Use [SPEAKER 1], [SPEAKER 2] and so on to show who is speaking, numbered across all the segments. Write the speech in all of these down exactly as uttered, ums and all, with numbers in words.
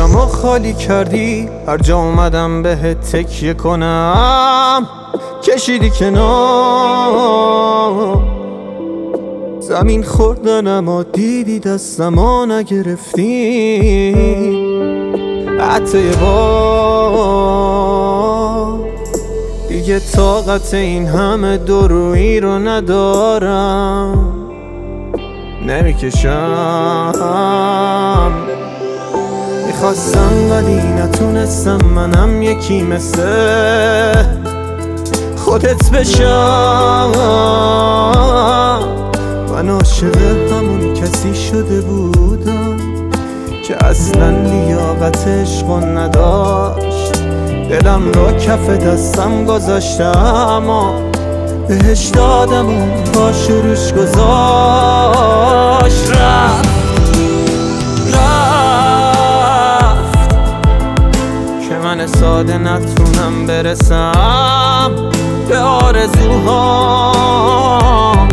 [SPEAKER 1] دلمو خالی کردی، هر جا اومدم بهت تکیه کنم کشیدی کنار. زمین خوردن اما دیدی دستمو نگرفتی حتی یه بار. دیگه طاقت این همه دورویی رو ندارم، نمیکشم. میخواستم ولی نتونستم، منم یکی مثل خودت بشم. من عاشق همون کسی شده بودم که اصلا لیاقت عشقو نداشت. دلم رو کف دستم گذاشتم اما بهش دادم و پاش روش گذاشت. رفت رفت که من ساده نتونم برسم به آرزوهام.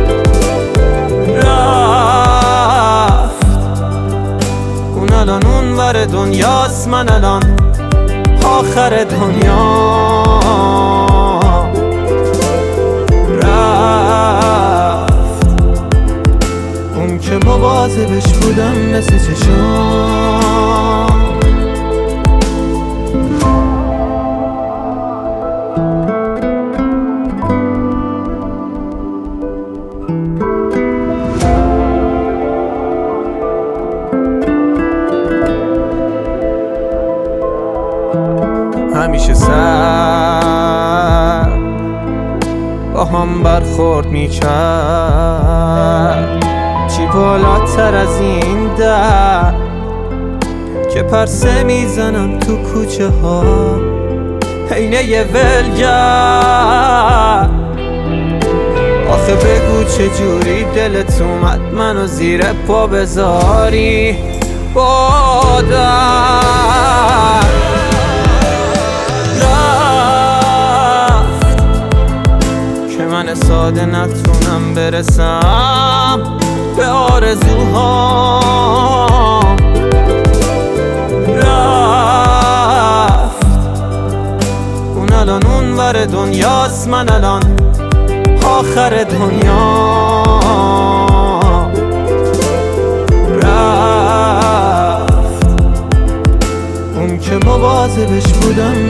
[SPEAKER 1] رفت اون الان اون ور دنیاست، من الان آخر دنیا. رفت اون که مواظبش بودم مثل چشام. همیشه سر با هم برخورد میکرد، چی بالاتر از این در که پرسه میزنم تو کوچه ها عینه یه ولگر. آخه بگو چجوری دلت اومد منو زیر پا بذاری بادر. من ساده نتونم برسم به آرزوهام. رفت اون الان اون ور دنیاست، من الان آخر دنیا. رفت اون که مواظبش بودم